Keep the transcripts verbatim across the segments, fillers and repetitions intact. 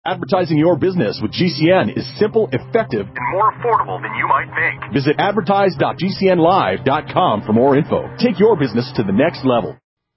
Advertising your business with G C N is simple, effective, and more affordable than you might think. Visit advertise dot g c n live dot com for more info. Take your business to the next level.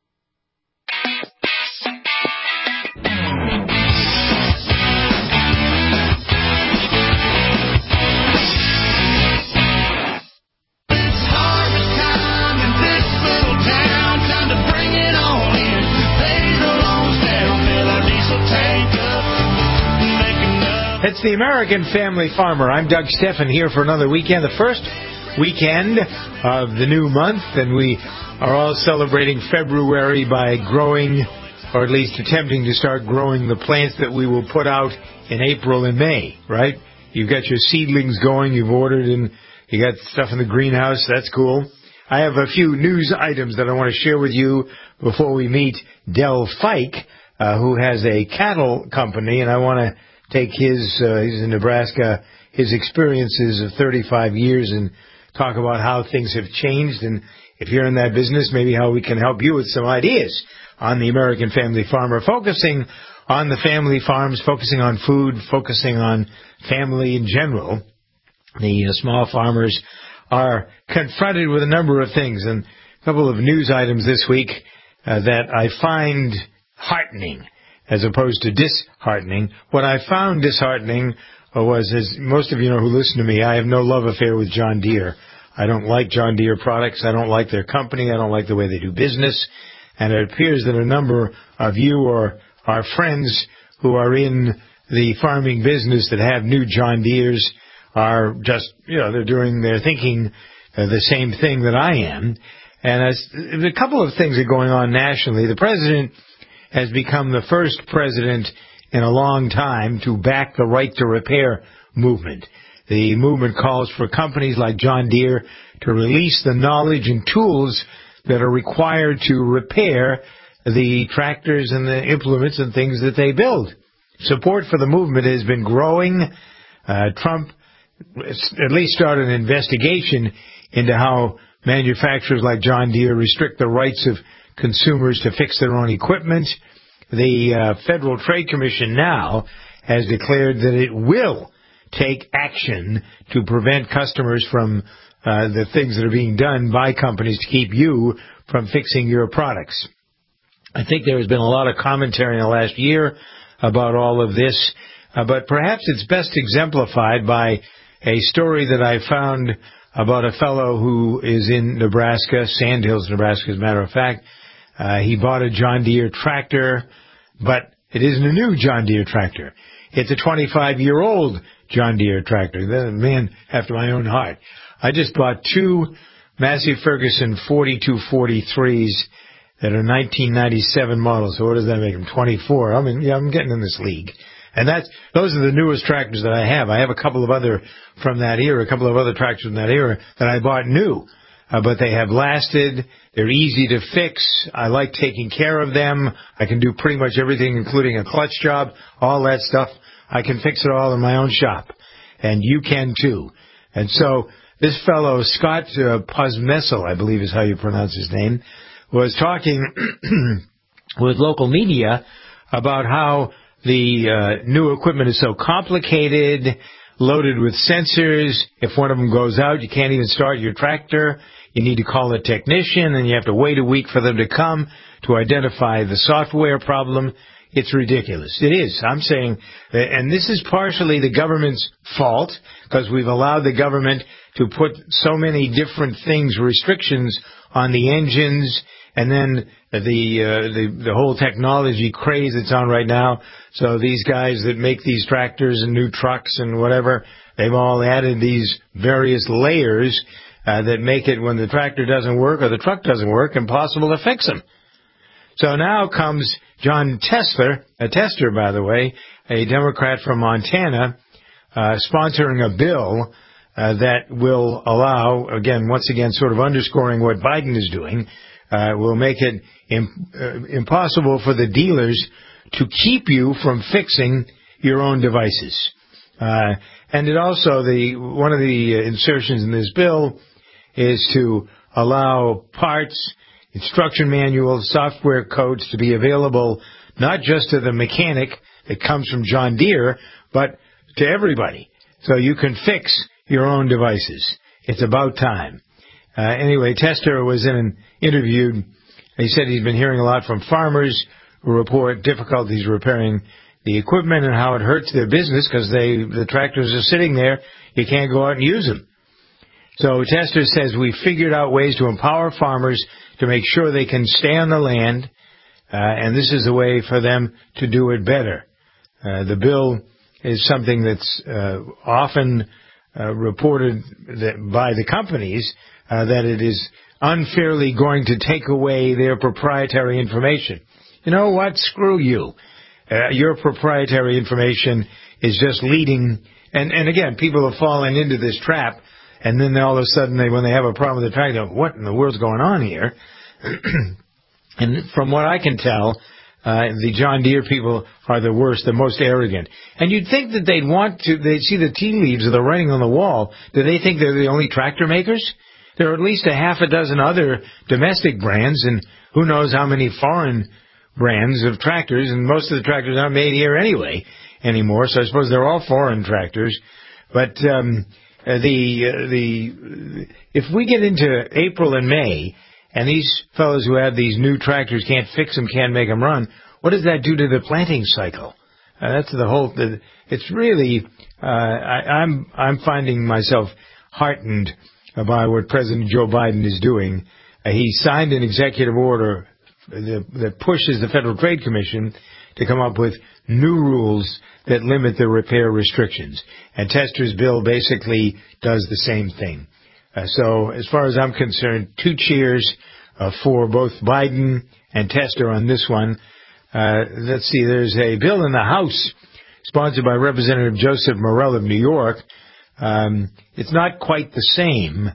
It's the American Family Farmer. I'm Doug Steffen here for another weekend, the first weekend of the new month, and we are all celebrating February by growing, or at least attempting to start growing the plants that we will put out in April and May, right? You've got your seedlings going, you've ordered, and you got stuff in the greenhouse. That's cool. I have a few news items that I want to share with you before we meet Del Fike, uh, who has a cattle company, and I want to take his, uh, he's in Nebraska, his experiences of thirty-five years and talk about how things have changed. And if you're in that business, maybe how we can help you with some ideas on the American Family Farmer, focusing on the family farms, focusing on food, focusing on family in general. The uh, small farmers are confronted with a number of things, and a couple of news items this week uh, that I find heartening as opposed to disheartening. What I found disheartening was, as most of you know who listen to me, I have no love affair with John Deere. I don't like John Deere products. I don't like their company. I don't like the way they do business. And it appears that a number of you or our friends who are in the farming business that have new John Deeres are just, you know, they're doing, they're thinking uh, the same thing that I am. And as, a couple of things are going on nationally. The president has become the first president in a long time to back the right to repair movement. The movement calls for companies like John Deere to release the knowledge and tools that are required to repair the tractors and the implements and things that they build. Support for the movement has been growing. Uh, Trump at least started an investigation into how manufacturers like John Deere restrict the rights of consumers to fix their own equipment. The uh, Federal Trade Commission now has declared that it will take action to prevent customers from uh, the things that are being done by companies to keep you from fixing your products. I think there has been a lot of commentary in the last year about all of this, uh, but perhaps it's best exemplified by a story that I found about a fellow who is in Nebraska, Sandhills, Nebraska, as a matter of fact. Uh, he bought a John Deere tractor, but it isn't a new John Deere tractor. It's a twenty-five-year-old John Deere tractor. The man after my own heart. I just bought two Massey Ferguson forty-two forty-threes that are nineteen ninety-seven models. So what does that make them? twenty-four. I mean, yeah, I'm getting in this league. And that's, those are the newest tractors that I have. I have a couple of other from that era, a couple of other tractors from that era that I bought new. Uh, but they have lasted. They're easy to fix. I like taking care of them. I can do pretty much everything, including a clutch job, all that stuff. I can fix it all in my own shop. And you can too. And so this fellow, Scott uh, Posmessel, I believe is how you pronounce his name, was talking with local media about how the uh, new equipment is so complicated, loaded with sensors. If one of them goes out, you can't even start your tractor. You need to call a technician, and you have to wait a week for them to come to identify the software problem. It's ridiculous. It is. I'm saying, and this is partially the government's fault, because we've allowed the government to put so many different things, restrictions on the engines, and then the, uh, the the whole technology craze that's on right now. So these guys that make these tractors and new trucks and whatever, they've all added these various layers uh, that make it, when the tractor doesn't work or the truck doesn't work, impossible to fix them. So now comes John Tester, a Tester, by the way, a Democrat from Montana, uh, sponsoring a bill uh, that will allow, again, once again, sort of underscoring what Biden is doing, uh, will make it im- uh, impossible for the dealers to keep you from fixing your own devices. Uh, and it also, the one of the insertions in this bill is to allow parts, instruction manuals, software codes to be available not just to the mechanic that comes from John Deere, but to everybody. So you can fix your own devices. It's about time. Uh, anyway, Tester was in an interview. He said he's been hearing a lot from farmers who report difficulties repairing the equipment and how it hurts their business because they the tractors are sitting there. You can't go out and use them. So Tester says we figured out ways to empower farmers to make sure they can stay on the land, uh, and this is the way for them to do it better. Uh, the bill is something that's uh, often uh, reported that by the companies uh, that it is unfairly going to take away their proprietary information. You know what? Screw you. Uh, your proprietary information is just leading, and, and again, people have fallen into this trap, and then all of a sudden, they, when they have a problem with the tractor, what in the world's going on here? And from what I can tell, uh, the John Deere people are the worst, the most arrogant. And you'd think that they'd want to, they'd see the tea leaves of the writing on the wall. Do they think they're the only tractor makers? There are at least a half a dozen other domestic brands, and who knows how many foreign brands of tractors, and most of the tractors aren't made here anyway anymore, so I suppose they're all foreign tractors. But um, the uh, the if we get into April and May, and these fellows who have these new tractors can't fix them, can't make them run, what does that do to the planting cycle? Uh, that's the whole. The, it's really uh, I, I'm I'm finding myself heartened by what President Joe Biden is doing. Uh, he signed an executive order that, that pushes the Federal Trade Commission to come up with new rules that limit the repair restrictions. And Tester's bill basically does the same thing. Uh, so as far as I'm concerned, two cheers uh, for both Biden and Tester on this one. Uh, let's see, there's a bill in the House sponsored by Representative Joseph Morell of New York. Um, it's not quite the same.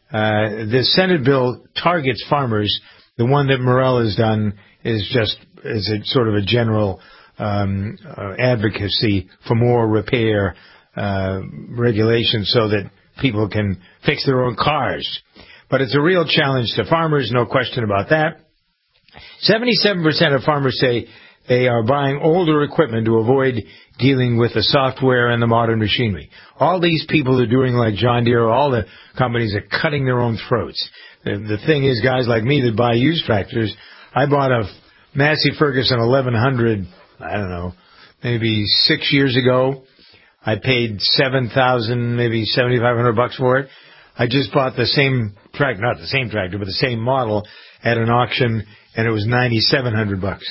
Uh, the Senate bill targets farmers. The one that Morell has done is just is a sort of a general um, uh, advocacy for more repair uh, regulations so that people can fix their own cars. But it's a real challenge to farmers, no question about that. seventy-seven percent of farmers say they are buying older equipment to avoid dealing with the software and the modern machinery. All these people are doing like John Deere, all the companies are cutting their own throats. The, the thing is, guys like me that buy used tractors, I bought a Massey Ferguson eleven hundred, I don't know, maybe six years ago. I paid seven thousand, maybe seventy-five hundred bucks for it. I just bought the same tractor, not the same tractor, but the same model at an auction, and it was ninety-seven hundred bucks.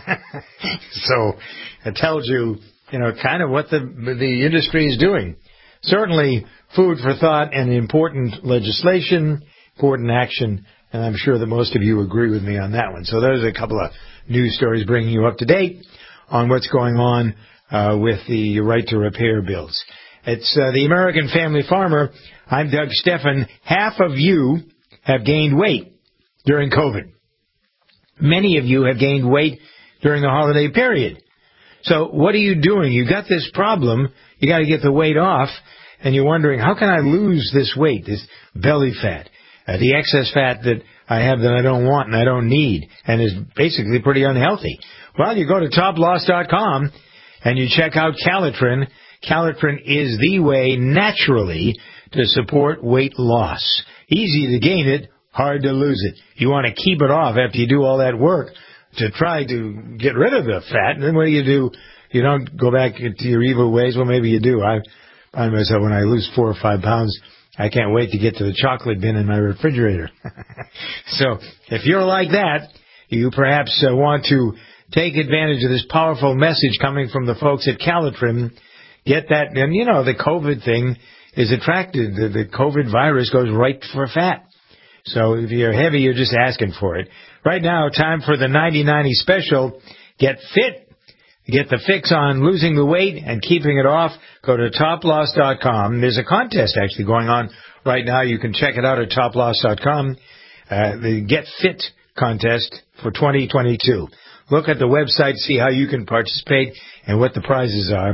So it tells you, you know, kind of what the the industry is doing. Certainly food for thought and important legislation, important action, and I'm sure that most of you agree with me on that one. So there's a couple of news stories bringing you up to date on what's going on uh, with the right to repair bills. It's uh, the American Family Farmer. I'm Doug Stephan. Half of you have gained weight during COVID. Many of you have gained weight during the holiday period. So what are you doing? You've got this problem. You got to get the weight off, and you're wondering, how can I lose this weight, this belly fat, uh, the excess fat that I have that I don't want and I don't need and is basically pretty unhealthy? Well, you go to top loss dot com and you check out Calitrin. Calitrin is the way naturally to support weight loss. Easy to gain it, hard to lose it. You want to keep it off after you do all that work to try to get rid of the fat. And then what do you do? You don't go back into your evil ways. Well, maybe you do. I find myself when I lose four or five pounds, I can't wait to get to the chocolate bin in my refrigerator. So if you're like that, you perhaps uh, want to take advantage of this powerful message coming from the folks at Calitrin. Get that. And, you know, the COVID thing is attracted. The, the COVID virus goes right for fat. So if you're heavy, you're just asking for it. Right now, time for the ninety ninety special. Get fit. Get the fix on losing the weight and keeping it off. Go to top loss dot com. There's a contest actually going on right now. You can check it out at top loss dot com. Uh, the Get Fit contest for twenty twenty-two. Look at the website, see how you can participate and what the prizes are.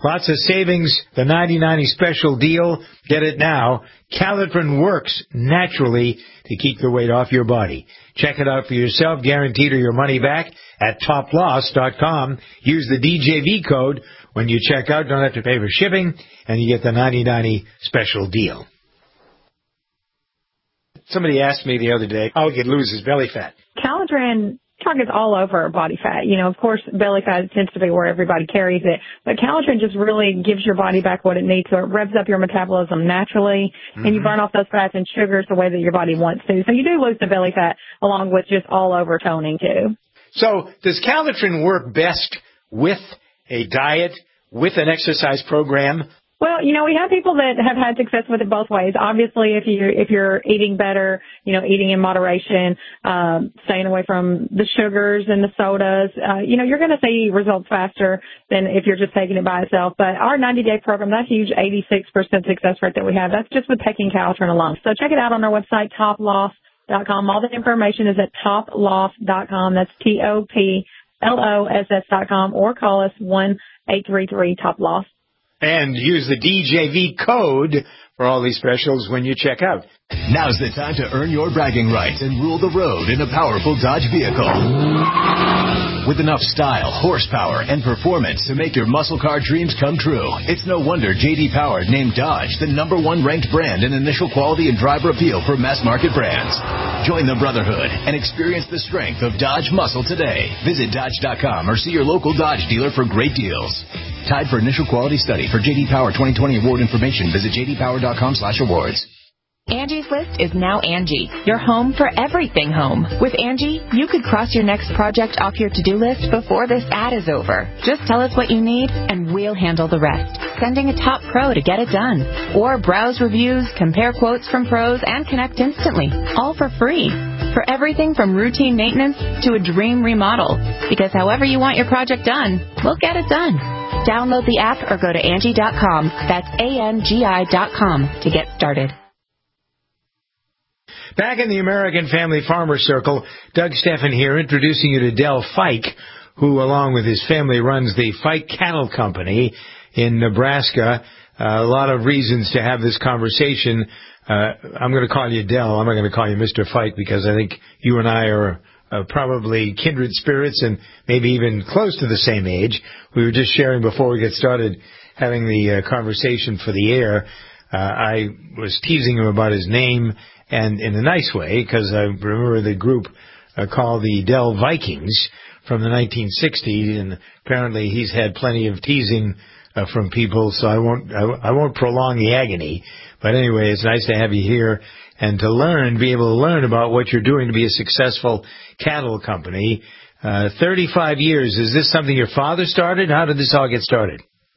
Lots of savings. The ninety ninety special deal. Get it now. Calitrin works naturally to keep the weight off your body. Check it out for yourself. Guaranteed or your money back at top loss dot com. Use the D J V code when you check out. Don't have to pay for shipping, and you get the ninety ninety special deal. Somebody asked me the other day how he could lose his belly fat. Calitrin targets all over body fat. You know, of course, belly fat tends to be where everybody carries it, but Calitrin just really gives your body back what it needs, so it revs up your metabolism naturally, mm-hmm. and you burn off those fats and sugars the way that your body wants to. So you do lose the belly fat along with just all over toning too. So does Calitrin work best with a diet, with an exercise program? Well, you know, we have people that have had success with it both ways. Obviously, if you if you're eating better, you know, eating in moderation, um, staying away from the sugars and the sodas, uh, you know, you're going to see results faster than if you're just taking it by itself. But our ninety-day program, that huge eighty-six percent success rate that we have, that's just with taking Calitrin alone. So check it out on our website, top loss dot com. All the information is at top loss dot com. That's T O P L O S S dot com, or call us one eight three three top loss. And use the D J V code for all these specials when you check out. Now's the time to earn your bragging rights and rule the road in a powerful Dodge vehicle. With enough style, horsepower, and performance to make your muscle car dreams come true, it's no wonder J D Power named Dodge the number one ranked brand in initial quality and driver appeal for mass market brands. Join the brotherhood and experience the strength of Dodge muscle today. Visit Dodge dot com or see your local Dodge dealer for great deals. Tied for initial quality study. For J D Power twenty twenty award information, visit j d power dot com slash awards. Angie's List is now Angie, your home for everything home. With Angie, you could cross your next project off your to-do list before this ad is over. Just tell us what you need, and we'll handle the rest. Sending a top pro to get it done. Or browse reviews, compare quotes from pros, and connect instantly. All for free. For everything from routine maintenance to a dream remodel. Because however you want your project done, we'll get it done. Download the app or go to Angie dot com. That's A N G I dot com to get started. Back in the American Family Farmer Circle, Doug Steffen here, introducing you to Del Fike, who, along with his family, runs the Fike Cattle Company in Nebraska. Uh, a lot of reasons to have this conversation. Uh, I'm going to call you Del. I'm not going to call you Mister Fike, because I think you and I are uh, probably kindred spirits and maybe even close to the same age. We were just sharing before we get started having the uh, conversation for the air. Uh, I was teasing him about his name, and in a nice way, because I remember the group uh, called the Del Vikings from the nineteen sixties, and apparently he's had plenty of teasing uh, from people, so I won't I, I won't prolong the agony. But anyway, it's nice to have you here and to learn, be able to learn about what you're doing to be a successful cattle company. Uh, thirty-five years, is this something your father started? How did this all get started?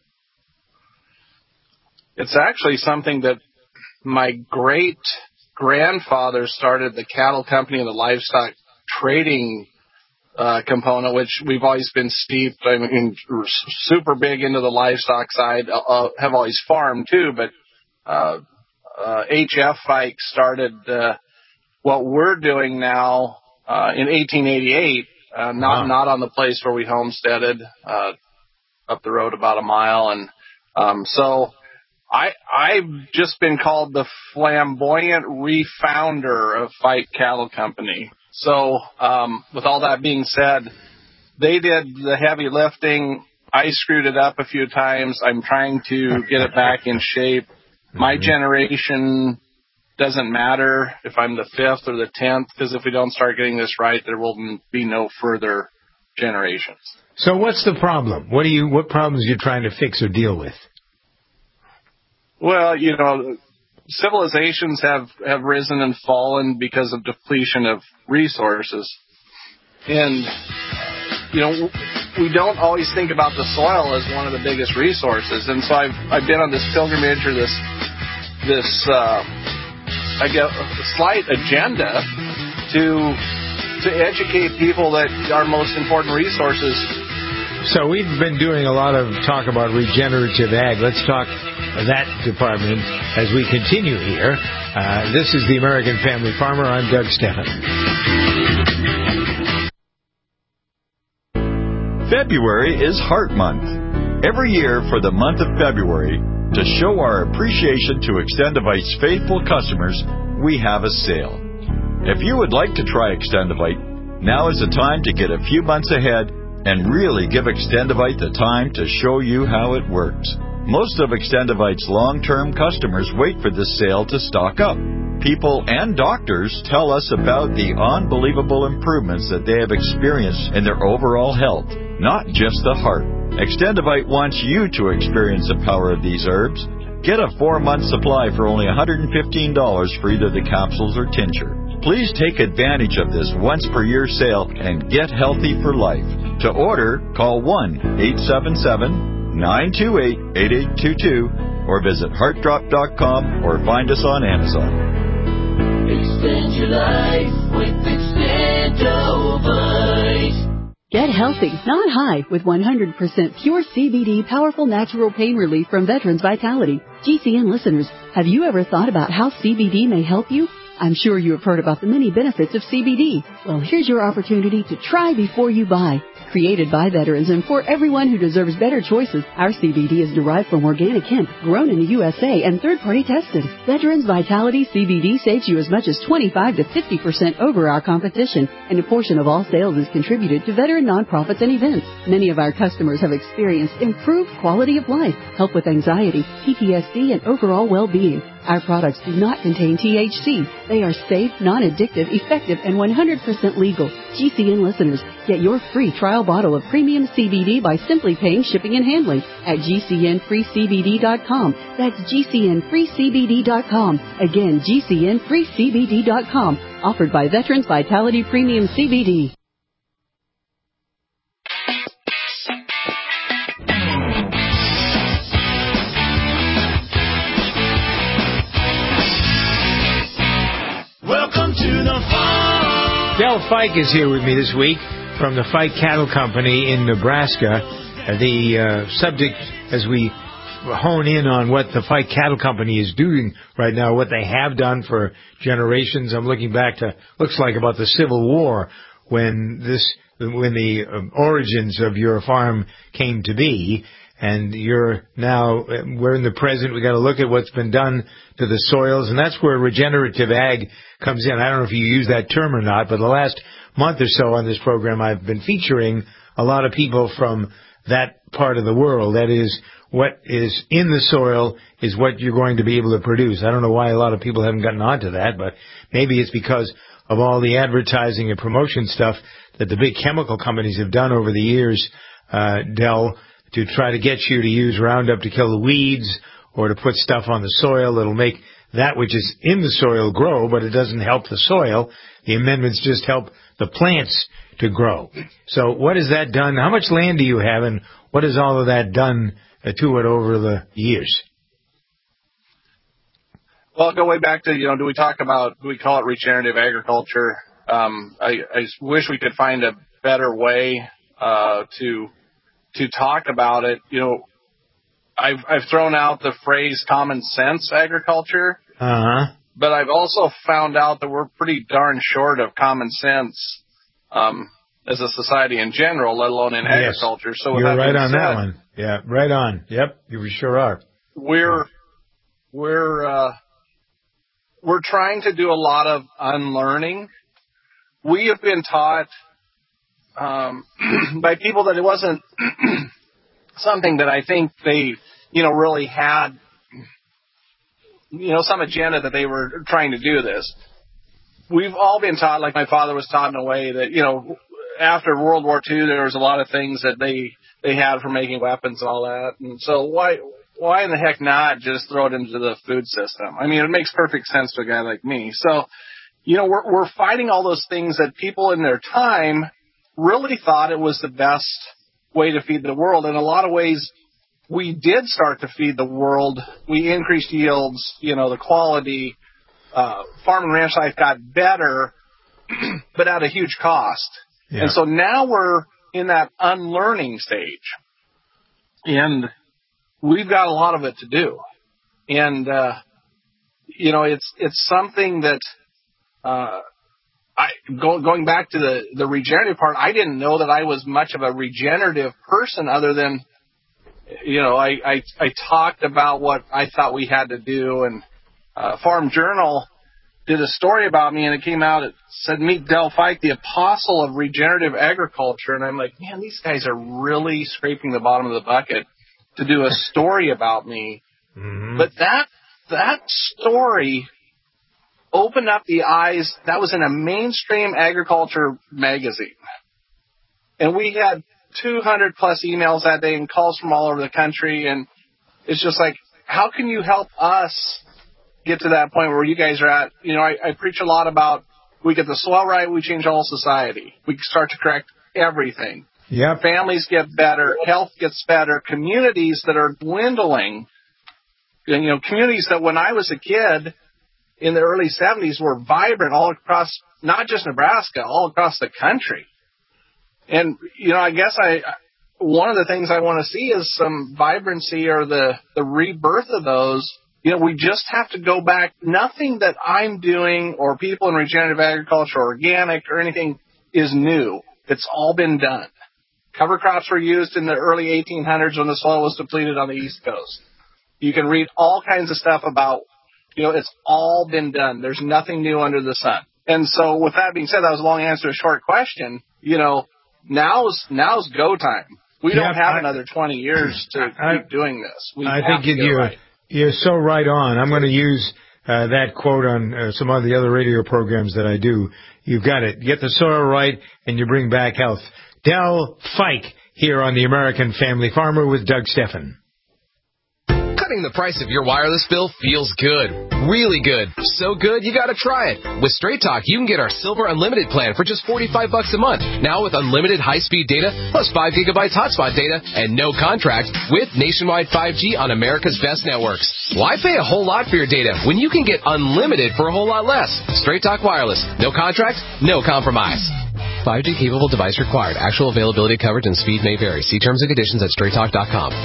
It's actually something that my great grandfather started, the cattle company and the livestock trading uh, component, which we've always been steeped. I mean, super big into the livestock side. Uh, have always farmed too, but uh, uh, H F Fike started uh, what we're doing now uh, in eighteen eighty-eight. Uh, not wow. not on the place where we homesteaded, uh, up the road about a mile, and um, so. I, I've just been called the flamboyant refounder of Fike Cattle Company. So, um, with all that being said, they did the heavy lifting. I screwed it up a few times. I'm trying to get it back in shape. My generation doesn't matter if I'm the fifth or the tenth, because if we don't start getting this right, there will be no further generations. So what's the problem? What do you, what problems are you trying to fix or deal with? Well, you know, civilizations have, have risen and fallen because of depletion of resources. And, you know, we don't always think about the soil as one of the biggest resources. And so I've, I've been on this pilgrimage or this, this, uh, I guess, a slight agenda to, to educate people that our most important resources. So we've been doing a lot of talk about regenerative ag. Let's talk that department as we continue here. Uh, this is the American Family Farmer. I'm Doug Steffen. February is Heart Month. Every year for the month of February, to show our appreciation to Extendivite's faithful customers, we have a sale. If you would like to try Extendivite, now is the time to get a few months ahead and really give Extendivite the time to show you how it works. Most of Extendivite's long-term customers wait for this sale to stock up. People and doctors tell us about the unbelievable improvements that they have experienced in their overall health, not just the heart. Extendivite wants you to experience the power of these herbs. Get a four-month supply for only one hundred fifteen dollars for either the capsules or tincture. Please take advantage of this once-per-year sale and get healthy for life. To order, call one eight seven seven, nine two eight, eight eight two two or visit heart drop dot com or find us on Amazon. Extend your life with Extendivite. Get healthy, not high, with one hundred percent pure C B D powerful natural pain relief from Veterans Vitality. G C N listeners, have you ever thought about how C B D may help you? I'm sure you have heard about the many benefits of C B D. Well, here's your opportunity to try before you buy. Created by veterans and for everyone who deserves better choices, our C B D is derived from organic hemp, grown in the U S A and third-party tested. Veterans Vitality C B D saves you as much as twenty-five to fifty percent over our competition, and a portion of all sales is contributed to veteran nonprofits and events. Many of our customers have experienced improved quality of life, help with anxiety, P T S D, and overall well-being. Our products do not contain T H C. They are safe, non-addictive, effective, and one hundred percent legal. G C N listeners, get your free trial bottle of premium C B D by simply paying shipping and handling at G C N free C B D dot com. That's G C N free C B D dot com. Again, G C N free C B D dot com. Offered by Veterans Vitality Premium C B D. Welcome to the farm. Del Fike is here with me this week from the Fike Cattle Company in Nebraska. Uh, the uh, subject, as we hone in on what the Fike Cattle Company is doing right now, what they have done for generations. I'm looking back to, looks like about the Civil War, when this, when the um, origins of your farm came to be. And you're now, we're in the present, we got to look at what's been done to the soils, and that's where regenerative ag comes in. I don't know if you use that term or not, but the last month or so on this program, I've been featuring a lot of people from that part of the world. That is, what is in the soil is what you're going to be able to produce. I don't know why a lot of people haven't gotten onto that, but maybe it's because of all the advertising and promotion stuff that the big chemical companies have done over the years, uh, Del, to try to get you to use Roundup to kill the weeds or to put stuff on the soil that'll make that which is in the soil grow, but it doesn't help the soil. The amendments just help the plants to grow. So what has that done? How much land do you have, and what has all of that done to it over the years? Well, go way back to, you know, do we talk about, do we call it regenerative agriculture? Um, I, I wish we could find a better way uh, to to talk about it. You know, I've I've thrown out the phrase common sense agriculture, uh-huh. but I've also found out that we're pretty darn short of common sense um, as a society in general, let alone in yes. agriculture. So with you're that right on said, that one. Yeah, right on. Yep, you sure are. We're we're uh, we're trying to do a lot of unlearning. We have been taught um, by people that it wasn't something that I think they, you know, really had, you know, some agenda that they were trying to do this. We've all been taught, like my father was taught in a way that, you know, after World War Two, there was a lot of things that they, they had for making weapons and all that. And so why, why in the heck not just throw it into the food system? I mean, it makes perfect sense to a guy like me. So, you know, we're, we're fighting all those things that people in their time really thought it was the best way to feed the world. In a lot of ways, we did start to feed the world. We increased yields, you know, the quality, uh, farm and ranch life got better, but at a huge cost. Yeah. And so now we're in that unlearning stage, and we've got a lot of it to do. And, uh, you know, it's, it's something that, uh, I, go, going back to the, the regenerative part, I didn't know that I was much of a regenerative person other than you know, I, I, I talked about what I thought we had to do, and uh, Farm Journal did a story about me, and it came out, it said, meet Del Fike, the apostle of regenerative agriculture. And I'm like, man, these guys are really scraping the bottom of the bucket to do a story about me. Mm-hmm. But that that story opened up the eyes. That was in a mainstream agriculture magazine. And we had two hundred plus emails that day and calls from all over the country. And it's just like, how can you help us get to that point where you guys are at? You know, I, I preach a lot about we get the soil right, we change all society. We start to correct everything. Yep. Families get better, health gets better, communities that are dwindling, you know, communities that when I was a kid in the early seventies were vibrant all across, not just Nebraska, all across the country. And, you know, I guess I, one of the things I want to see is some vibrancy or the, the rebirth of those. You know, we just have to go back. Nothing that I'm doing or people in regenerative agriculture or organic or anything is new. It's all been done. Cover crops were used in the early eighteen hundreds when the soil was depleted on the East Coast. You can read all kinds of stuff about, you know, it's all been done. There's nothing new under the sun. And so with that being said, that was a long answer to a short question. You know, now's, now's go time. We yeah, don't have I, another twenty years to I, keep doing this. We I think you're, right. you're so right on. I'm going to use uh, that quote on uh, some of the other radio programs that I do. You've got it. Get the soil right, and you bring back health. Del Fike here on the American Family Farmer with Doug Steffen. Cutting the price of your wireless bill feels good. Really good. So good, you gotta try it. With Straight Talk, you can get our Silver Unlimited plan for just forty-five bucks a month. Now with unlimited high-speed data, plus five gigabytes hotspot data, and no contract, with nationwide five G on America's best networks. Why pay a whole lot for your data when you can get unlimited for a whole lot less? Straight Talk Wireless. No contract, no compromise. five G capable device required. Actual availability, coverage, and speed may vary. See terms and conditions at straight talk dot com.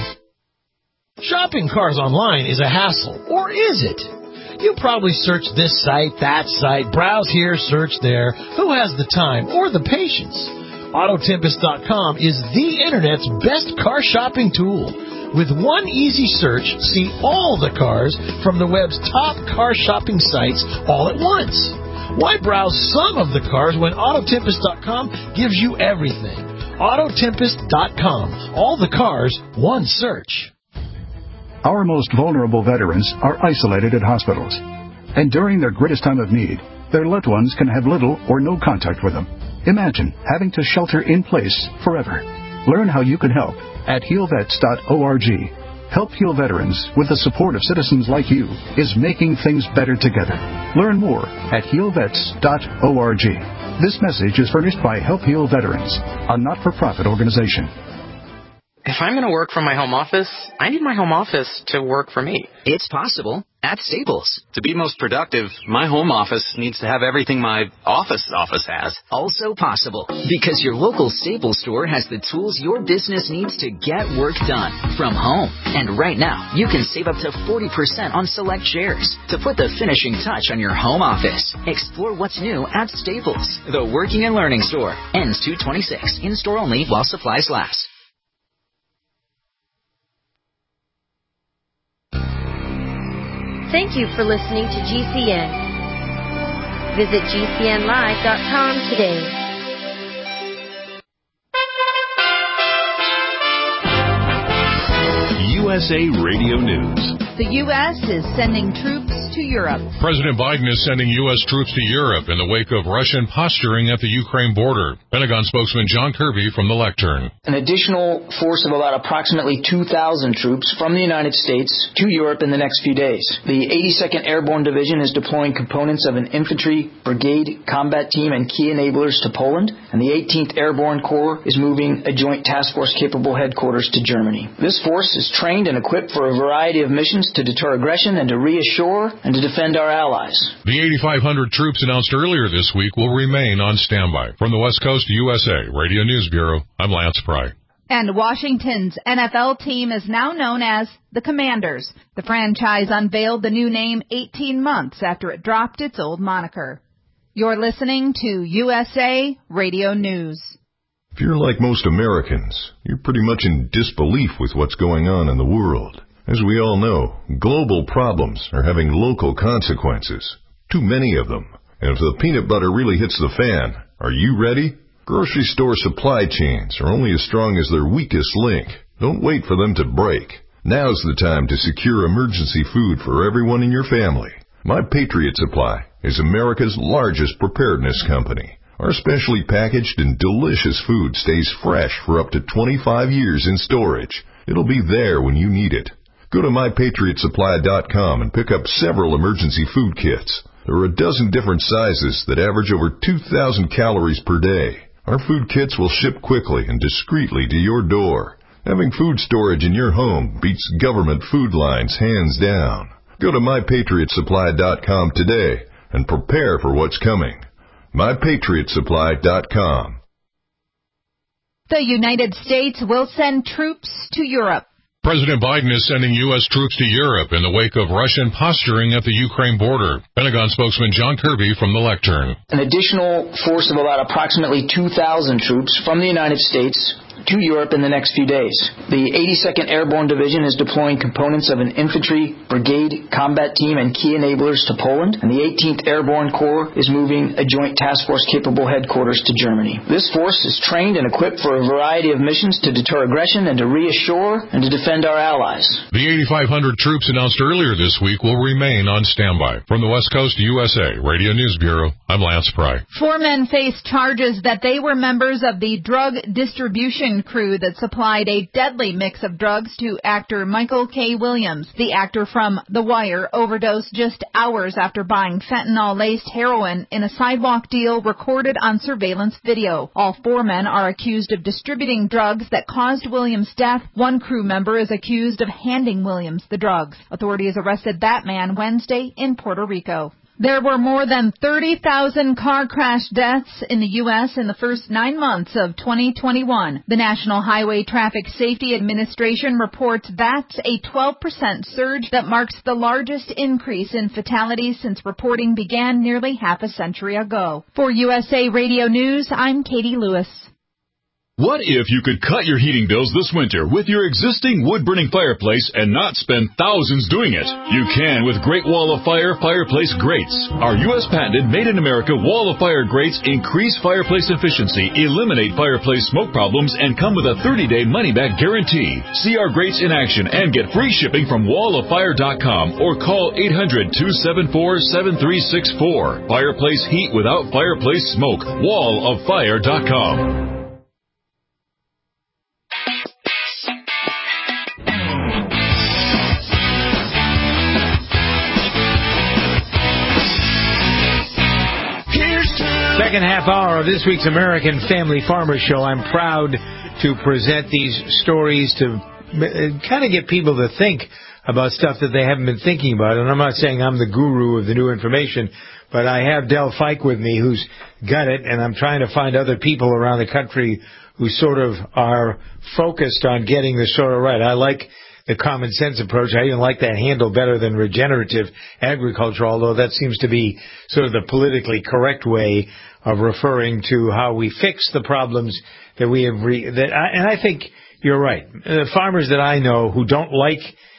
Shopping cars online is a hassle, or is it? You probably search this site, that site, browse here, search there. Who has the time or the patience? Auto Tempest dot com is the Internet's best car shopping tool. With one easy search, see all the cars from the web's top car shopping sites all at once. Why browse some of the cars when Auto Tempest dot com gives you everything? Auto Tempest dot com. All the cars, one search. Our most vulnerable veterans are isolated at hospitals. And during their greatest time of need, their loved ones can have little or no contact with them. Imagine having to shelter in place forever. Learn how you can help at heal vets dot org. Help Heal Veterans, with the support of citizens like you, is making things better together. Learn more at heal vets dot org. This message is furnished by Help Heal Veterans, a not-for-profit organization. If I'm going to work from my home office, I need my home office to work for me. It's possible at Staples. To be most productive, my home office needs to have everything my office office has. Also possible, because your local Staples store has the tools your business needs to get work done from home. And right now, you can save up to forty percent on select shares to put the finishing touch on your home office. Explore what's new at Staples, the working and learning store. Ends two twenty-six. In-store only while supplies last. Thank you for listening to G C N. Visit G C N live dot com today. U S A Radio News. The U S is sending troops to Europe. President Biden is sending U S troops to Europe in the wake of Russian posturing at the Ukraine border. Pentagon spokesman John Kirby from the lectern. An additional force of about approximately two thousand troops from the United States to Europe in the next few days. The eighty-second Airborne Division is deploying components of an infantry brigade combat team and key enablers to Poland, and the eighteenth Airborne Corps is moving a joint task force capable headquarters to Germany. This force is trained and equipped for a variety of missions to deter aggression and to reassure and to defend our allies. The eighty-five hundred troops announced earlier this week will remain on standby. From the West Coast U S A Radio News Bureau, I'm Lance Pry. And Washington's N F L team is now known as the Commanders. The franchise unveiled the new name eighteen months after it dropped its old moniker. You're listening to U S A Radio News. If you're like most Americans, you're pretty much in disbelief with what's going on in the world. As we all know, global problems are having local consequences. Too many of them. And if the peanut butter really hits the fan, are you ready? Grocery store supply chains are only as strong as their weakest link. Don't wait for them to break. Now's the time to secure emergency food for everyone in your family. My Patriot Supply is America's largest preparedness company. Our specially packaged and delicious food stays fresh for up to twenty-five years in storage. It'll be there when you need it. Go to my patriot supply dot com and pick up several emergency food kits. There are a dozen different sizes that average over two thousand calories per day. Our food kits will ship quickly and discreetly to your door. Having food storage in your home beats government food lines hands down. Go to my patriot supply dot com today and prepare for what's coming. my patriot supply dot com. The United States will send troops to Europe. President Biden is sending U S troops to Europe in the wake of Russian posturing at the Ukraine border. Pentagon spokesman John Kirby from the lectern. An additional force of about approximately two thousand troops from the United States to Europe in the next few days. The eighty-second Airborne Division is deploying components of an infantry brigade combat team and key enablers to Poland, and the eighteenth Airborne Corps is moving a joint task force capable headquarters to Germany. This force is trained and equipped for a variety of missions to deter aggression and to reassure and to defend our allies. The eighty-five hundred troops announced earlier this week will remain on standby. From the West Coast U S A Radio News Bureau, I'm Lance Pry. Four men face charges that they were members of the drug distribution crew that supplied a deadly mix of drugs to actor Michael K. Williams. The actor from The Wire overdosed just hours after buying fentanyl-laced heroin in a sidewalk deal recorded on surveillance video. All four men are accused of distributing drugs that caused Williams' death. One crew member is accused of handing Williams the drugs. Authorities arrested that man Wednesday in Puerto Rico. There were more than thirty thousand car crash deaths in the U S in the first nine months of twenty twenty-one. The National Highway Traffic Safety Administration reports that's a twelve percent surge that marks the largest increase in fatalities since reporting began nearly half a century ago. For U S A Radio News, I'm Katie Lewis. What if you could cut your heating bills this winter with your existing wood-burning fireplace and not spend thousands doing it? You can with Great Wall of Fire fireplace grates. Our U S patented made-in-America Wall of Fire grates increase fireplace efficiency, eliminate fireplace smoke problems, and come with a thirty-day money-back guarantee. See our grates in action and get free shipping from wall of fire dot com or call eight hundred, two seven four, seven three six four. Fireplace heat without fireplace smoke. wall of fire dot com. Second half hour of this week's American Family Farmer Show. I'm proud to present these stories to kind of get people to think about stuff that they haven't been thinking about. And I'm not saying I'm the guru of the new information, but I have Del Fike with me who's got it, and I'm trying to find other people around the country who sort of are focused on getting this sort of right. I like the common sense approach. I even like that handle better than regenerative agriculture, although that seems to be sort of the politically correct way of referring to how we fix the problems that we have. Re- that I, and I think you're right. The farmers that I know who don't like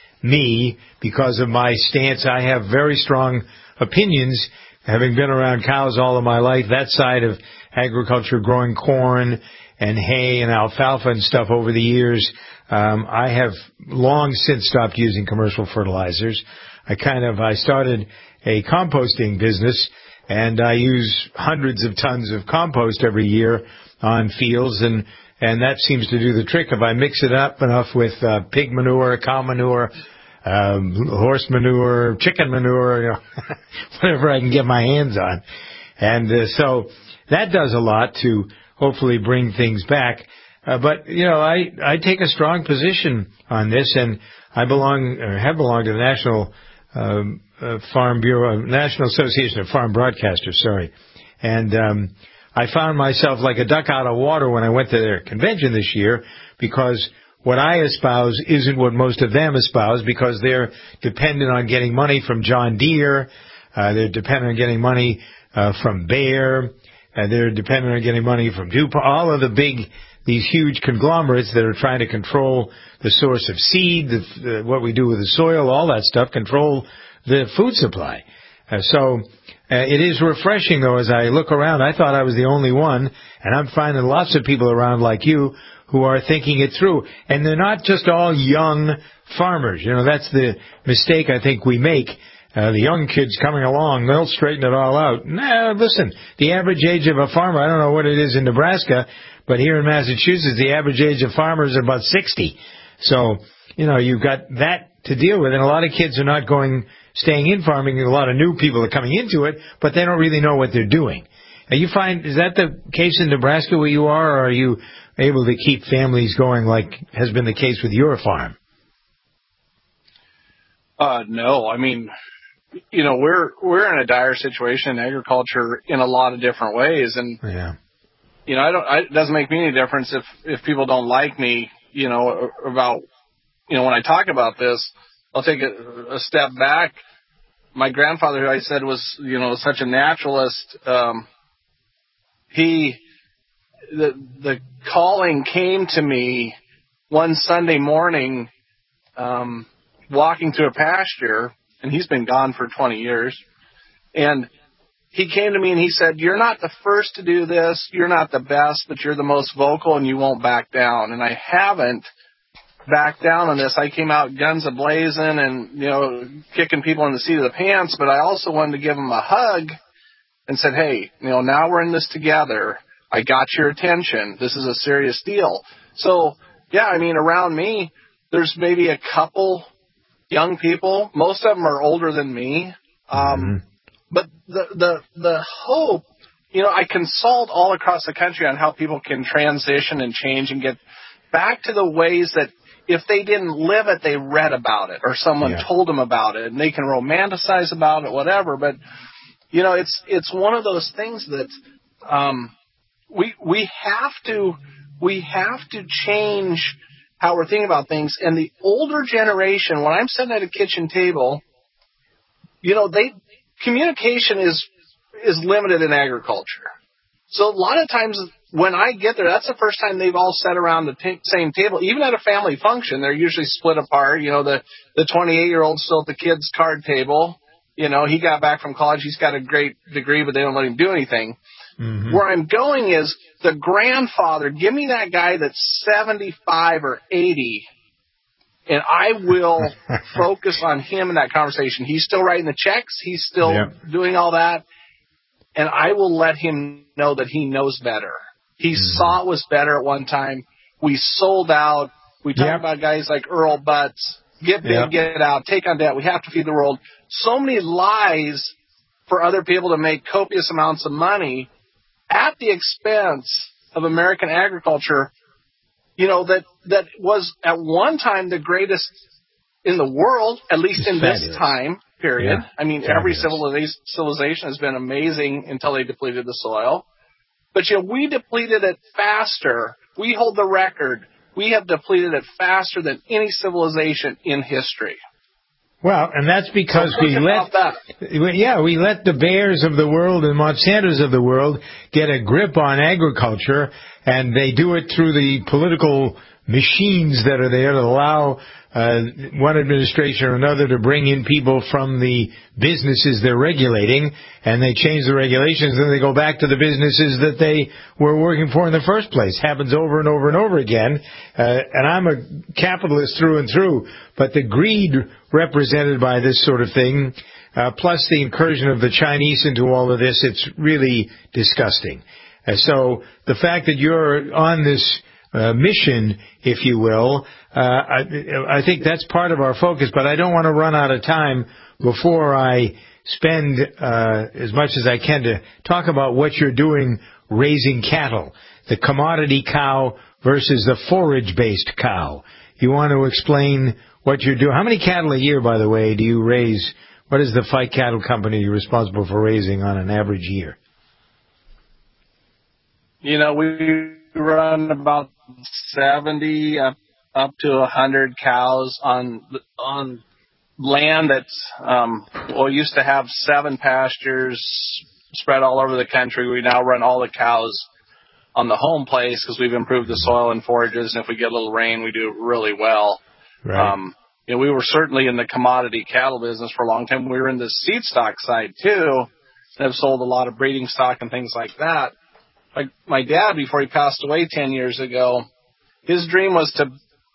me because of my stance, I have very strong opinions, having been around cows all of my life, that side of agriculture, growing corn and hay and alfalfa and stuff over the years. Um, I have long since stopped using commercial fertilizers. I kind of, I started a composting business, and I use hundreds of tons of compost every year on fields, and, and that seems to do the trick. If I mix it up enough with uh, pig manure, cow manure, um, horse manure, chicken manure, you know, whatever I can get my hands on. And uh, so that does a lot to hopefully bring things back. Uh, but, you know, I, I take a strong position on this, and I belong, or have belonged to the National um, uh, Farm Bureau, National Association of Farm Broadcasters, sorry. And um, I found myself like a duck out of water when I went to their convention this year, because what I espouse isn't what most of them espouse, because they're dependent on getting money from John Deere, uh, they're dependent on getting money uh, from Bayer, uh, they're dependent on getting money from DuPont, all of the big these huge conglomerates that are trying to control the source of seed, the, the, what we do with the soil, all that stuff, control the food supply. Uh, so uh, it is refreshing, though, as I look around. I thought I was the only one, and I'm finding lots of people around like you who are thinking it through. And they're not just all young farmers. You know, that's the mistake I think we make. Uh, the young kids coming along, they'll straighten it all out. Nah, listen, the average age of a farmer, I don't know what it is in Nebraska, but here in Massachusetts, the average age of farmers is about sixty. So, you know, you've got that to deal with, and a lot of kids are not going, staying in farming. A lot of new people are coming into it, but they don't really know what they're doing. And you find, is that the case in Nebraska where you are, or are you able to keep families going like has been the case with your farm? Uh, no, I mean, you know, we're we're in a dire situation in agriculture in a lot of different ways, and yeah. you know, I don't. I, it doesn't make me any difference if if people don't like me, you know, about, you know, when I talk about this, I'll take a, a step back. My grandfather, who I said was, you know, such a naturalist, um, he the the calling came to me one Sunday morning, um, walking through a pasture. And he's been gone for twenty years. And he came to me and he said, "You're not the first to do this. You're not the best, but you're the most vocal and you won't back down." And I haven't backed down on this. I came out guns a-blazing and, you know, kicking people in the seat of the pants, but I also wanted to give them a hug and said, "Hey, you know, now we're in this together. I got your attention. This is a serious deal." So, yeah, I mean, around me, there's maybe a couple young people. Most of them are older than me. Um, mm-hmm. But the, the, the hope, you know, I consult all across the country on how people can transition and change and get back to the ways that if they didn't live it, they read about it or someone yeah. told them about it, and they can romanticize about it, whatever. But, you know, it's, it's one of those things that, um, we, we have to, we have to change how we're thinking about things. And the older generation, when I'm sitting at a kitchen table, you know, they communication is is limited in agriculture. So a lot of times when I get there, that's the first time they've all sat around the t- same table. Even at a family function, they're usually split apart. You know, the the twenty-eight-year-old still at the kids' card table. You know, he got back from college. He's got a great degree, but they don't let him do anything. Mm-hmm. Where I'm going is the grandfather, give me that guy that's seventy-five or eighty, and I will focus on him in that conversation. He's still writing the checks. He's still yep. doing all that, and I will let him know that he knows better. He mm-hmm. saw it was better at one time. We sold out. We talk yep. about guys like Earl Butts. Get big, yep. get out, take on debt. We have to feed the world. So many lies for other people to make copious amounts of money at the expense of American agriculture, you know, that, that was at one time the greatest in the world, at least it's in fabulous. This time period. Yeah, I mean, fabulous. Every civilization, civilization has been amazing until they depleted the soil. But, you know, we depleted it faster. We hold the record. We have depleted it faster than any civilization in history. Well, and that's because we let, that. yeah, we let the Bayers of the world and Monsantos of the world get a grip on agriculture, and they do it through the political machines that are there to allow uh, one administration or another to bring in people from the businesses they're regulating, and they change the regulations, and they go back to the businesses that they were working for in the first place. Happens over and over and over again. Uh, and I'm a capitalist through and through, but the greed represented by this sort of thing, uh, plus the incursion of the Chinese into all of this, it's really disgusting. Uh, so the fact that you're on this Uh, mission, if you will. Uh, I, I think that's part of our focus, but I don't want to run out of time before I spend uh, as much as I can to talk about what you're doing raising cattle, the commodity cow versus the forage-based cow. You want to explain what you're doing? How many cattle a year, by the way, do you raise? What is the Fike Cattle Company responsible for raising on an average year? You know, we run about seventy up, up to one hundred cows on on land that's, um, well, we used to have seven pastures spread all over the country. We now run all the cows on the home place because we've improved the soil and forages, and if we get a little rain, we do really well. Right. Um, you know, we were certainly in the commodity cattle business for a long time. We were in the seed stock side too, and have sold a lot of breeding stock and things like that. Like my dad, before he passed away ten years ago, his dream was to,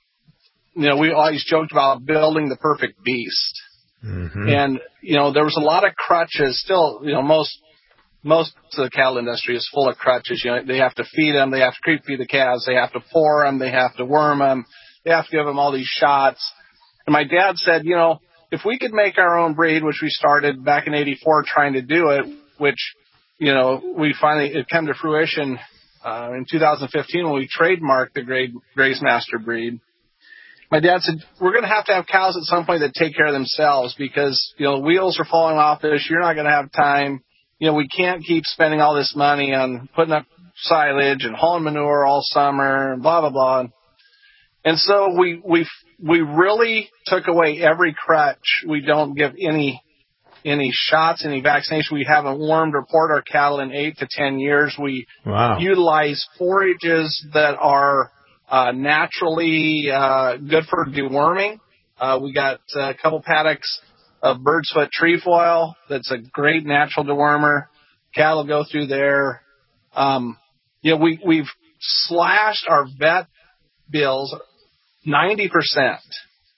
you know, we always joked about building the perfect beast. Mm-hmm. And, you know, there was a lot of crutches. Still, you know, most most of the cattle industry is full of crutches. You know, they have to feed them. They have to creep feed the calves. They have to pour them. They have to worm them. They have to give them all these shots. And my dad said, you know, if we could make our own breed, which we started back in eighty-four trying to do it, which, you know, we finally, it came to fruition uh, in two thousand fifteen when we trademarked the Gray, Gray's Master breed. My dad said, we're going to have to have cows at some point that take care of themselves because, you know, wheels are falling off this. You're not going to have time. You know, we can't keep spending all this money on putting up silage and hauling manure all summer and blah, blah, blah. And so we, we, we really took away every crutch. We don't give any, any shots, any vaccination. We haven't wormed or poured our cattle in eight to ten years. We wow. utilize forages that are Uh, naturally uh, good for deworming. Uh, we got a couple paddocks of bird's foot trefoil that's a great natural dewormer. Cattle go through there. Um, you know, we, we've slashed our vet bills ninety percent.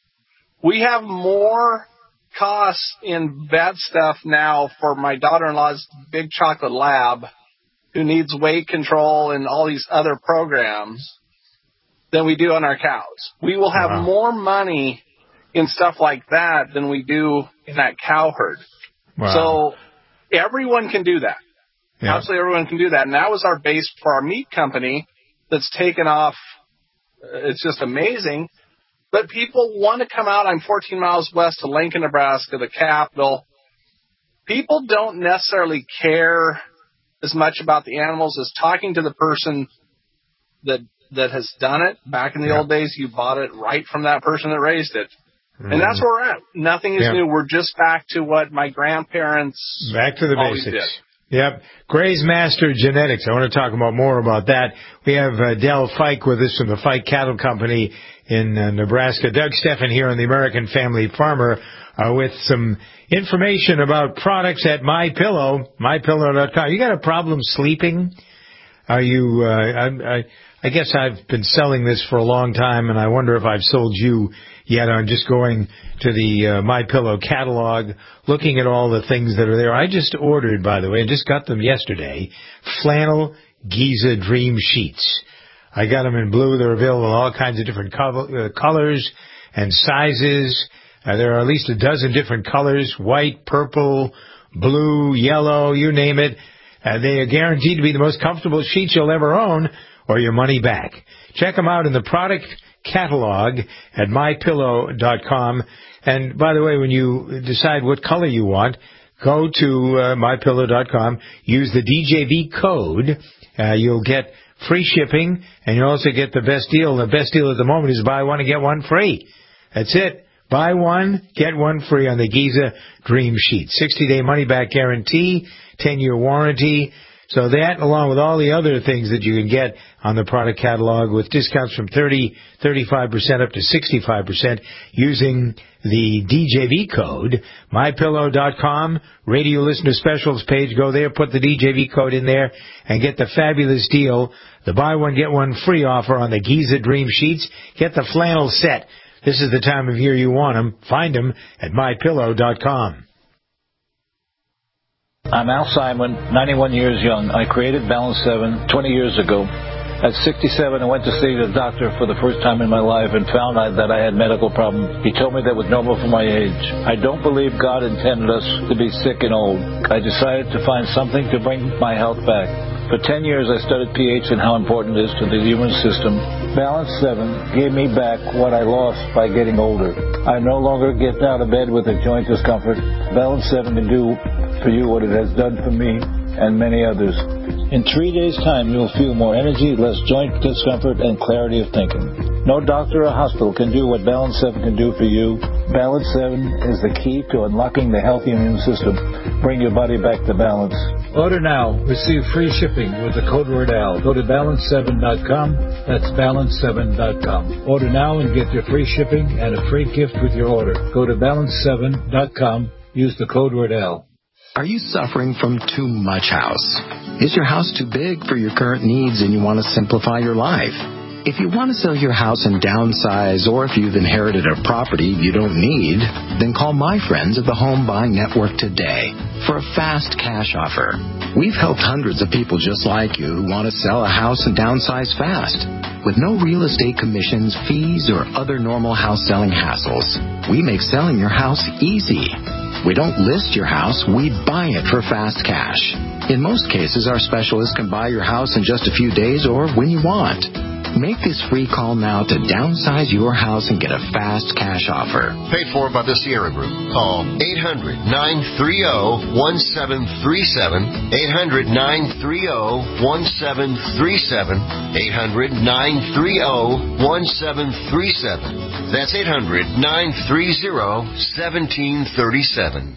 We have more costs in vet stuff now for my daughter-in-law's big chocolate lab who needs weight control and all these other programs than we do on our cows. We will have wow. more money in stuff like that than we do in that cow herd. Wow. So everyone can do that. Yeah. Absolutely everyone can do that. And that was our base for our meat company that's taken off. It's just amazing. But people want to come out. I'm fourteen miles west of Lincoln, Nebraska, the capital. People don't necessarily care as much about the animals as talking to the person that that has done it. Back in the yeah. old days, you bought it right from that person that raised it. Mm-hmm. And that's where we're at. Nothing is yeah. new. We're just back to what my grandparents Back to the always basics. Did. Yep. Gray's Master Genetics. I want to talk about more about that. We have uh, Del Fike with us from the Fike Cattle Company in uh, Nebraska. Doug Steffen here on the American Family Farmer uh, with some information about products at MyPillow, my pillow dot com. You got a problem sleeping? Are you, uh, I, I, I guess I've been selling this for a long time, and I wonder if I've sold you yet on just going to the uh, MyPillow catalog, looking at all the things that are there. I just ordered, by the way, and just got them yesterday, flannel Giza Dream Sheets. I got them in blue. They're available in all kinds of different co- uh, colors and sizes. Uh, there are at least a dozen different colors, white, purple, blue, yellow, you name it. Uh, they are guaranteed to be the most comfortable sheets you'll ever own, or your money back. Check them out in the product catalog at my pillow dot com. And by the way, when you decide what color you want, go to uh, my pillow dot com, use the D J V code. Uh, you'll get free shipping, and you'll also get the best deal. The best deal at the moment is buy one and get one free. That's it. Buy one, get one free on the Giza Dream Sheet. sixty-day money-back guarantee, ten-year warranty. So that, along with all the other things that you can get on the product catalog with discounts from thirty, thirty-five percent up to sixty-five percent using the D J V code, my pillow dot com, radio listener specials page. Go there, put the D J V code in there, and get the fabulous deal, the buy one, get one free offer on the Giza Dream Sheets. Get the flannel set. This is the time of year you want them. Find them at my pillow dot com. I'm Al Simon, ninety-one years young. I created Balance seven twenty years ago. At sixty-seven, I went to see the doctor for the first time in my life and found out that I had medical problems. He told me that was normal for my age. I don't believe God intended us to be sick and old. I decided to find something to bring my health back. For ten years, I studied pH and how important it is to the human system. Balance seven gave me back what I lost by getting older. I no longer get out of bed with a joint discomfort. Balance seven can do for you what it has done for me and many others. In three days' time, you'll feel more energy, less joint discomfort, and clarity of thinking. No doctor or hospital can do what Balance seven can do for you. Balance seven is the key to unlocking the healthy immune system. Bring your body back to balance. Order now. Receive free shipping with the code word Al. Go to balance seven dot com. That's balance seven dot com. Order now and get your free shipping and a free gift with your order. Go to balance seven dot com. Use the code word Al. Are you suffering from too much house? Is your house too big for your current needs and you want to simplify your life? If you want to sell your house and downsize, or if you've inherited a property you don't need, then call my friends at the Home Buying Network today for a fast cash offer. We've helped hundreds of people just like you who want to sell a house and downsize fast. With no real estate commissions, fees, or other normal house selling hassles, we make selling your house easy. We don't list your house, we buy it for fast cash. In most cases, our specialists can buy your house in just a few days or when you want. Make this free call now to downsize your house and get a fast cash offer. Paid for by the Sierra Group. Call eight hundred, nine three zero, one seven three seven, eight hundred, nine three zero, one seven three seven, eight hundred, nine three zero, one seven three seven. That's eight hundred, nine three zero, one seven three seven.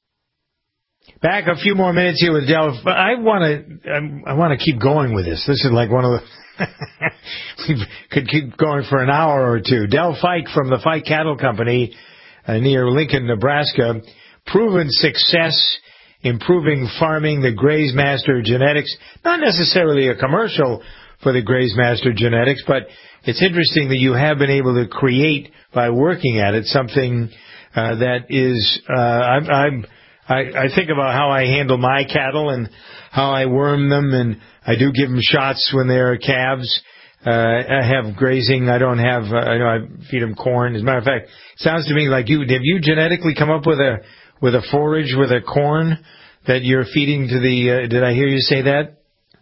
Back a few more minutes here with Del. I want to I want to keep going with this. This is like one of the we could keep going for an hour or two. Del Fike from the Fike Cattle Company uh, near Lincoln, Nebraska. Proven success improving farming, the Grazemaster genetics. Not necessarily a commercial for the Grazemaster genetics, but it's interesting that you have been able to create by working at it something uh, that is. Uh, I'm, I'm I, I think about how I handle my cattle and how I worm them, and I do give them shots when they're calves. Uh, I have grazing. I don't have, uh, I know I feed them corn. As a matter of fact, it sounds to me like you, have you genetically come up with a, with a forage, with a corn that you're feeding to the, uh, did I hear you say that?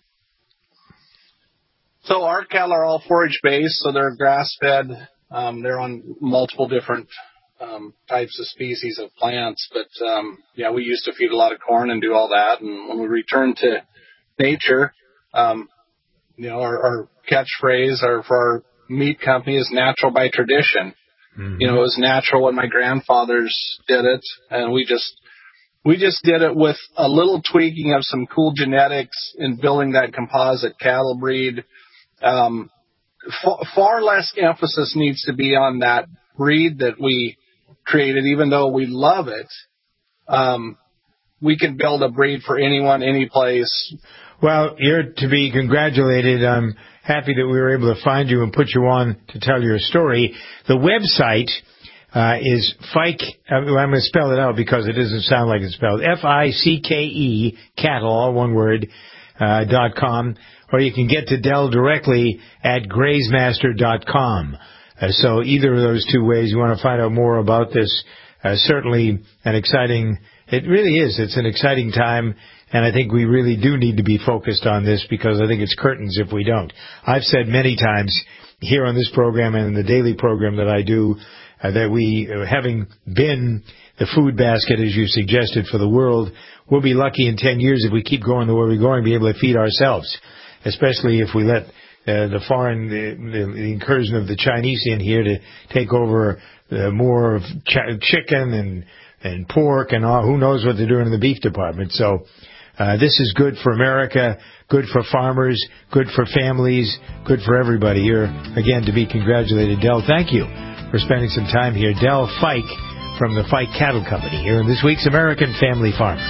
So our cattle are all forage based, so they're grass fed. Um, they're on multiple different Um, types of species of plants, but um, yeah, we used to feed a lot of corn and do all that. And when we returned to nature, um, you know, our, our catchphrase our, for our meat company is natural by tradition. Mm-hmm. You know, it was natural when my grandfathers did it, and we just we just did it with a little tweaking of some cool genetics in building that composite cattle breed. Um, f- far less emphasis needs to be on that breed that we created, even though we love it. Um, we can build a breed for anyone, any place. Well, you're to be congratulated. I'm happy that we were able to find you and put you on to tell your story. The website uh, is Fike. I'm going to spell it out because it doesn't sound like it's spelled. F I C K E, cattle, all one word, uh, dot com. Or you can get to Del directly at grazemaster dot com. Uh, so either of those two ways, you want to find out more about this, uh, certainly an exciting, it really is, it's an exciting time, and I think we really do need to be focused on this because I think it's curtains if we don't. I've said many times here on this program and in the daily program that I do uh, that we, uh, having been the food basket, as you suggested, for the world, we'll be lucky in ten years if we keep going the way we're going, be able to feed ourselves, especially if we let Uh, the foreign, the, the, the incursion of the Chinese in here to take over uh, more of ch- chicken and, and pork and all, who knows what they're doing in the beef department. So uh, this is good for America, good for farmers, good for families, good for everybody. You're, again, to be congratulated. Del, thank you for spending some time here. Del Fike from the Fike Cattle Company here in this week's American Family Farmer.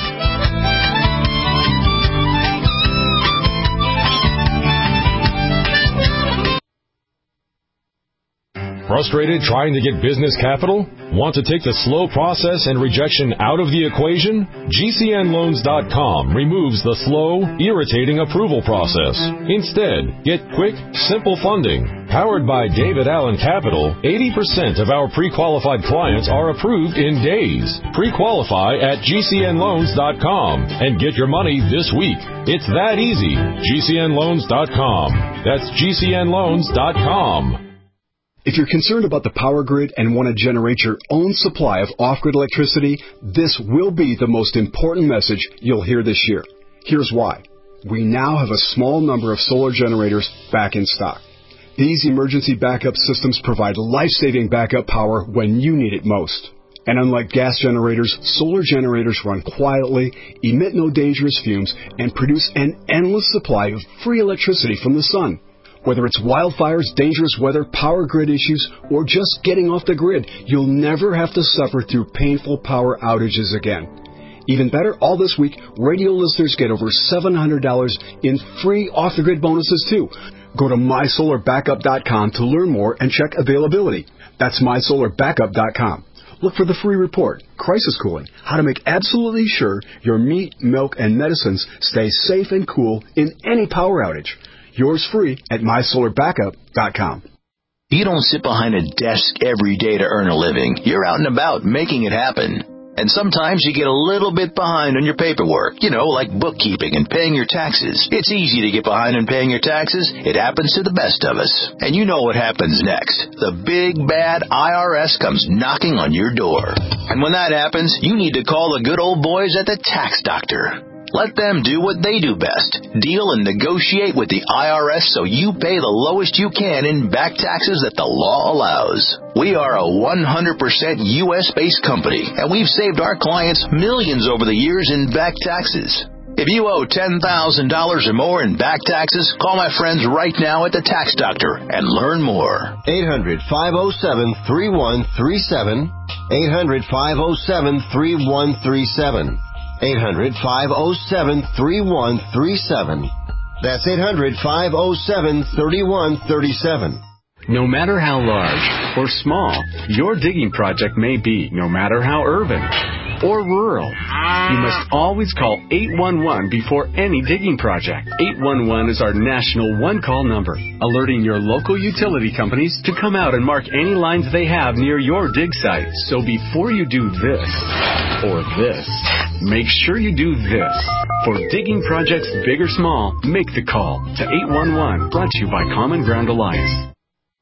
Frustrated trying to get business capital? Want to take the slow process and rejection out of the equation? G C N loans dot com removes the slow, irritating approval process. Instead, get quick, simple funding. Powered by David Allen Capital, eighty percent of our pre-qualified clients are approved in days. Pre-qualify at G C N loans dot com and get your money this week. It's that easy. G C N loans dot com. That's G C N loans dot com. If you're concerned about the power grid and want to generate your own supply of off-grid electricity, this will be the most important message you'll hear this year. Here's why. We now have a small number of solar generators back in stock. These emergency backup systems provide life-saving backup power when you need it most. And unlike gas generators, solar generators run quietly, emit no dangerous fumes, and produce an endless supply of free electricity from the sun. Whether it's wildfires, dangerous weather, power grid issues, or just getting off the grid, you'll never have to suffer through painful power outages again. Even better, all this week, radio listeners get over seven hundred dollars in free off-the-grid bonuses, too. Go to my solar backup dot com to learn more and check availability. That's my solar backup dot com. Look for the free report, Crisis Cooling, how to make absolutely sure your meat, milk, and medicines stay safe and cool in any power outage. Yours free at my solar backup dot com. You don't sit behind a desk every day to earn a living. You're out and about making it happen. And sometimes you get a little bit behind on your paperwork, you know, like bookkeeping and paying your taxes. It's easy to get behind on paying your taxes. It happens to the best of us. And you know what happens next. The big, bad I R S comes knocking on your door. And when that happens, you need to call the good old boys at the Tax Doctor. Let them do what they do best. Deal and negotiate with the I R S so you pay the lowest you can in back taxes that the law allows. We are a one hundred percent U S-based company, and we've saved our clients millions over the years in back taxes. If you owe ten thousand dollars or more in back taxes, call my friends right now at the Tax Doctor and learn more. eight hundred, five oh seven, three one three seven. eight hundred, five oh seven, three one three seven. eight hundred, five oh seven, three one three seven. That's eight hundred, five oh seven, three one three seven. No matter how large or small your digging project may be, no matter how urban or rural, you must always call eight one one before any digging project. eight one one is our national one-call number, alerting your local utility companies to come out and mark any lines they have near your dig site. So before you do this or this, make sure you do this. For digging projects big or small, make the call to eight one one, brought to you by Common Ground Alliance.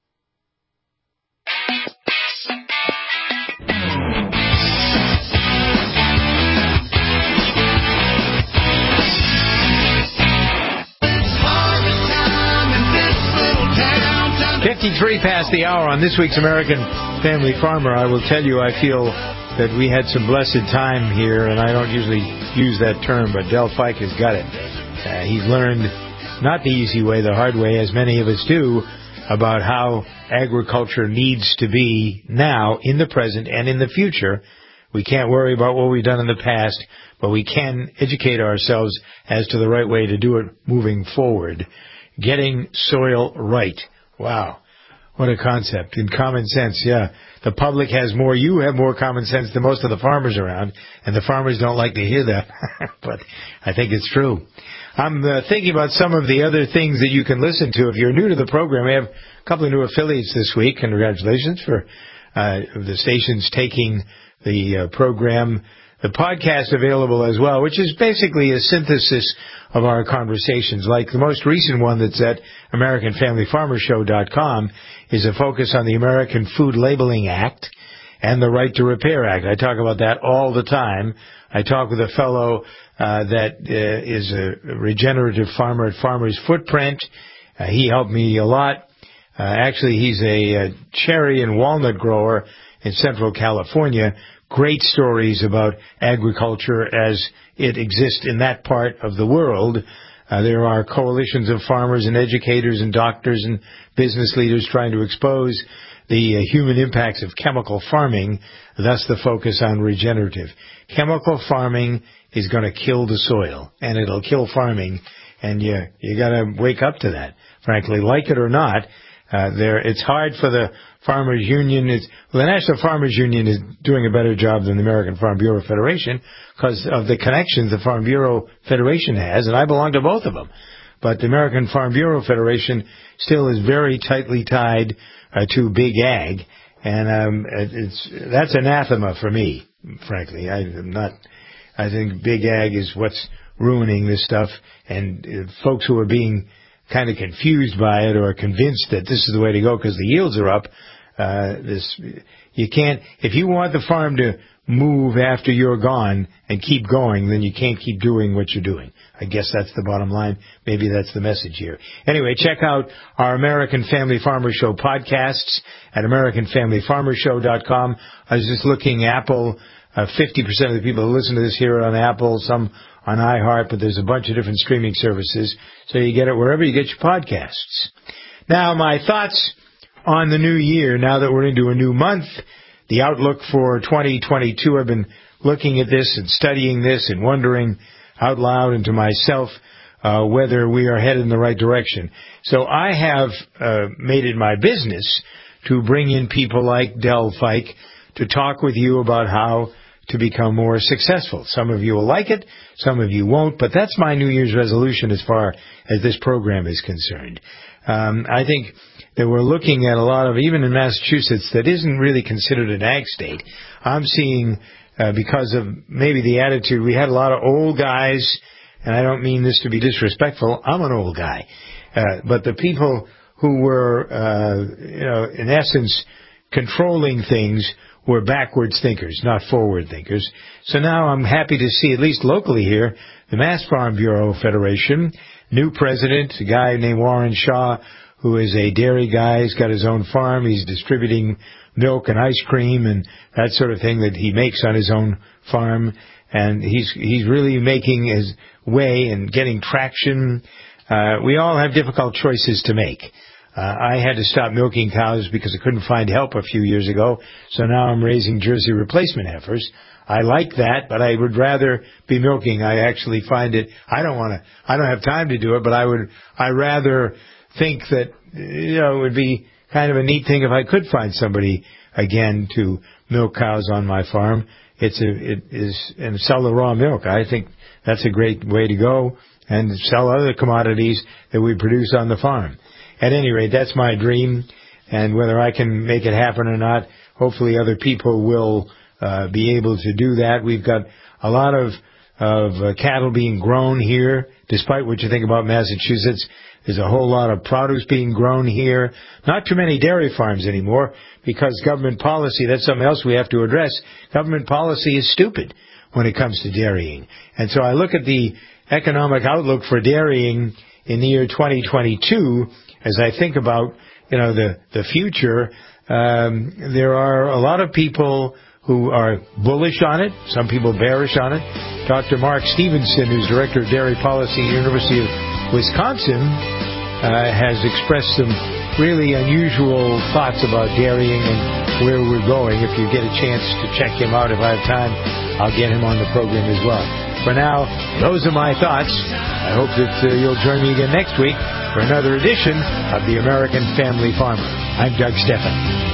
fifty-three past the hour on this week's American Family Farmer. I will tell you, I feel that we had some blessed time here, and I don't usually use that term, but Del Fike has got it. Uh, he's learned not the easy way, the hard way, as many of us do, about how agriculture needs to be now, in the present, and in the future. We can't worry about what we've done in the past, but we can educate ourselves as to the right way to do it moving forward. Getting soil right. Wow. What a concept. In common sense, yeah. The public has more, you have more common sense than most of the farmers around, and the farmers don't like to hear that. But I think it's true. I'm uh, thinking about some of the other things that you can listen to. If you're new to the program, we have a couple of new affiliates this week. Congratulations for uh, the stations taking the uh, program. The podcast available as well, which is basically a synthesis of our conversations. Like the most recent one that's at American Family Farmer Show dot com is a focus on the American Food Labeling Act and the Right to Repair Act. I talk about that all the time. I talk with a fellow uh, that uh, is a regenerative farmer at Farmer's Footprint. Uh, he helped me a lot. Uh, actually, he's a, a cherry and walnut grower in Central California. Great stories about agriculture as it exists in that part of the world. Uh, there are coalitions of farmers and educators and doctors and business leaders trying to expose the uh, human impacts of chemical farming, thus the focus on regenerative. Chemical farming is going to kill the soil, and it'll kill farming, and you you got to wake up to that, frankly, like it or not. Uh, there, it's hard for the Farmers Union. It's, well, the National Farmers Union is doing a better job than the American Farm Bureau Federation because of the connections the Farm Bureau Federation has, and I belong to both of them. But the American Farm Bureau Federation still is very tightly tied uh, to Big Ag, and um, it's that's anathema for me, frankly. I, I'm not. I think Big Ag is what's ruining this stuff, and uh, folks who are being kind of confused by it or convinced that this is the way to go because the yields are up, Uh, this, you can't, if you want the farm to move after you're gone and keep going, then you can't keep doing what you're doing. I guess that's the bottom line. Maybe that's the message here. Anyway, check out our American Family Farmer Show podcasts at American Family Farmer Show dot com. I was just looking, Apple, uh, fifty percent of the people who listen to this here are on Apple, some on iHeart, but there's a bunch of different streaming services, so you get it wherever you get your podcasts. Now, my thoughts on the new year, now that we're into a new month, the outlook for twenty twenty-two, I've been looking at this and studying this and wondering out loud and to myself uh, whether we are headed in the right direction. So I have uh, made it my business to bring in people like Del Fike to talk with you about how to become more successful. Some of you will like it, some of you won't, but that's my New Year's resolution as far as this program is concerned. Um, I think that we're looking at a lot of, even in Massachusetts, that isn't really considered an ag state. I'm seeing, uh, because of maybe the attitude, we had a lot of old guys, and I don't mean this to be disrespectful, I'm an old guy, uh, but the people who were, uh, you know, in essence, controlling things were backwards thinkers, not forward thinkers. So now I'm happy to see, at least locally here, the Mass Farm Bureau Federation, new president, a guy named Warren Shaw, who is a dairy guy. He's got his own farm. He's distributing milk and ice cream and that sort of thing that he makes on his own farm. And he's he's really making his way and getting traction. Uh, we all have difficult choices to make. Uh, I had to stop milking cows because I couldn't find help a few years ago, so now I'm raising Jersey replacement heifers. I like that, but I would rather be milking. I actually find it, I don't want to, I don't have time to do it, but I would, I rather think that, you know, it would be kind of a neat thing if I could find somebody again to milk cows on my farm. It's a, it is, and sell the raw milk. I think that's a great way to go, and sell other commodities that we produce on the farm. At any rate, that's my dream, and whether I can make it happen or not, hopefully other people will uh, be able to do that. We've got a lot of of uh, cattle being grown here, despite what you think about Massachusetts. There's a whole lot of produce being grown here. Not too many dairy farms anymore, because government policy, that's something else we have to address. Government policy is stupid when it comes to dairying. And so I look at the economic outlook for dairying in the year twenty twenty-two, as I think about, you know, the, the future. Um, there are a lot of people who are bullish on it, some people bearish on it. Doctor Mark Stevenson, who's Director of Dairy Policy at the University of Wisconsin, uh, has expressed some really unusual thoughts about dairying and where we're going. If you get a chance to check him out, if I have time, I'll get him on the program as well. For now, those are my thoughts. I hope that uh, you'll join me again next week for another edition of the American Family Farmer. I'm Doug Stephan.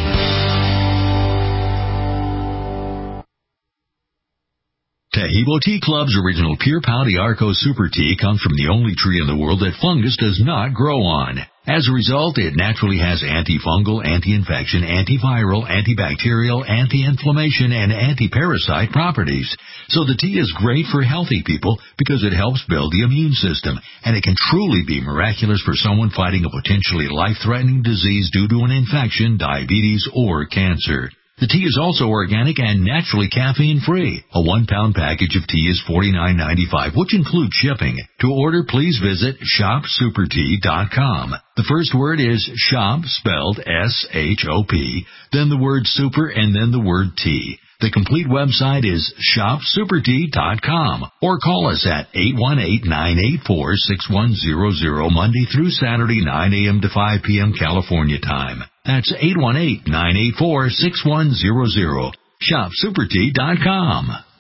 Taheebo Tea Club's original Pure Pau d'Arco Super Tea comes from the only tree in the world that fungus does not grow on. As a result, it naturally has antifungal, anti-infection, antiviral, antibacterial, anti-inflammation, and anti-parasite properties. So the tea is great for healthy people because it helps build the immune system, and it can truly be miraculous for someone fighting a potentially life-threatening disease due to an infection, diabetes, or cancer. The tea is also organic and naturally caffeine-free. A one-pound package of tea is forty-nine ninety-five, which includes shipping. To order, please visit shop super tea dot com. The first word is shop, spelled S H O P, then the word super, and then the word tea. The complete website is shop super tea dot com, or call us at eight one eight, nine eight four, six one zero zero Monday through Saturday, nine a.m. to five p.m. California time. That's eight one eight, nine eight four, six one zero zero. shop super tea dot com.